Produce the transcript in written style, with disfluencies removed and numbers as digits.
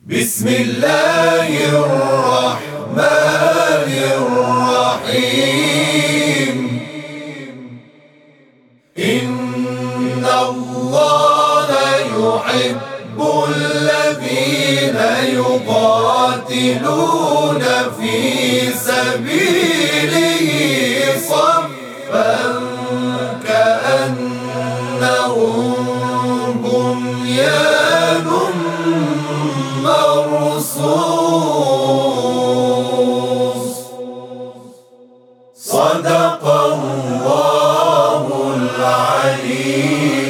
بسم الله الرحمن الرحيم. إن الله يحب الذين يقاتلون في سبيله صفا كأنهم بنيان مرصوص. صدق الله العليم.